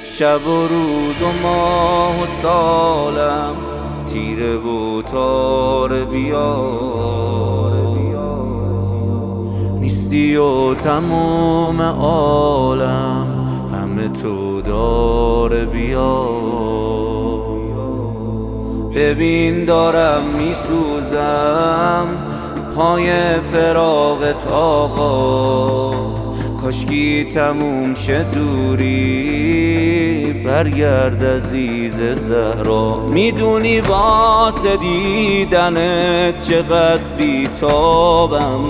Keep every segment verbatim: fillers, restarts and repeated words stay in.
شب و روز و ماه و سالم تیره و تار بیار نیستی و تموم عالم غم تو داره بیار. ببین دارم میسوزم پای فراقت آقا، کاشکی تموم شه دوری برگرد عزیز زهرا. میدونی واسه دیدنت چقدر بیتابم،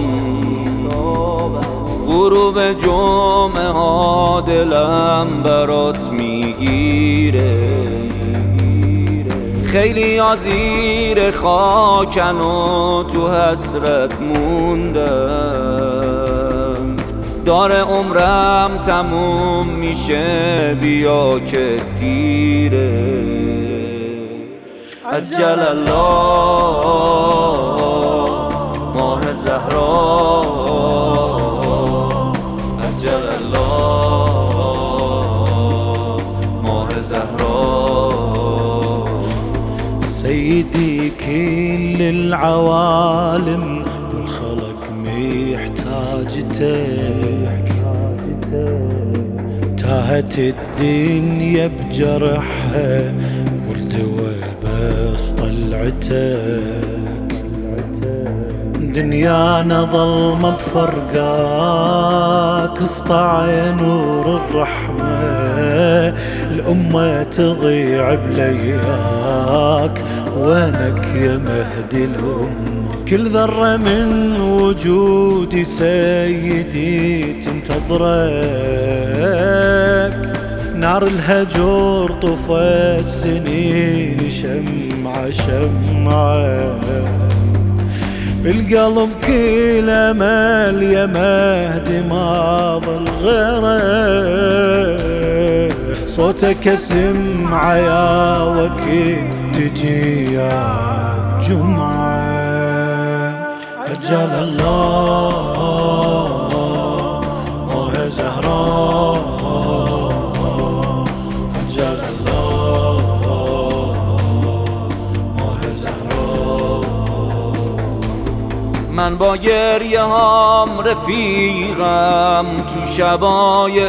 غروب جمعه ها دلم برات میگیره. خیلی ها زیر خاکن و تو حسرت موندم، داره عمرم تموم میشه بیا که دیره. عجل الله ماه زهرا، عجل الله ماه زهرا. سيدي كل العوالم والخلق محتاجتك، تاهت الدنيا بجرحها والدوا بس طلعتك. دنيانا ظلمة بفرقاك، اسطع نور الرحمة الأمة تضيع بلياك، وينك يا مهدي الأمة. كل ذرة من وجودي سيدي تنتظرك، نار الهجور طفت سنين شمعة شمعة بالقلب كل امل يا مهدي ما ظل غيرك. صوتك اسمع يا وكيل تجي يا جمعة. عجل الله ماه زهراء، عجل الله ماه زهراء. من با گریه هام رفیقم تو شبای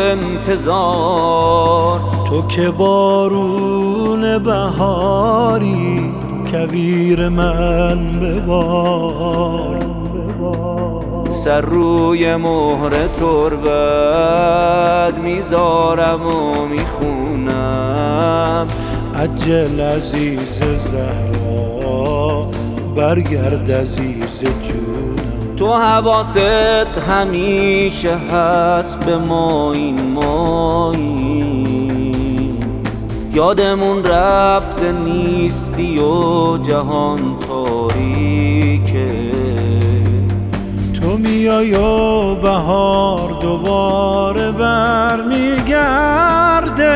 انتظار، تو که بارون بهاری کویر من ببار. سر روی مهر تربت میذارم و میخونم، عجل عزیز زهرا برگرد عزیز جونم. تو حواست همیشه هست به ما این ما این، یادمون رفته نیستی و جهان تاریکه. تو میای و بهار دوباره برمیگرده،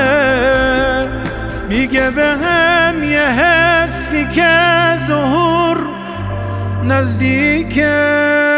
میگه به هم یه حسی که ظهور نزدیکه.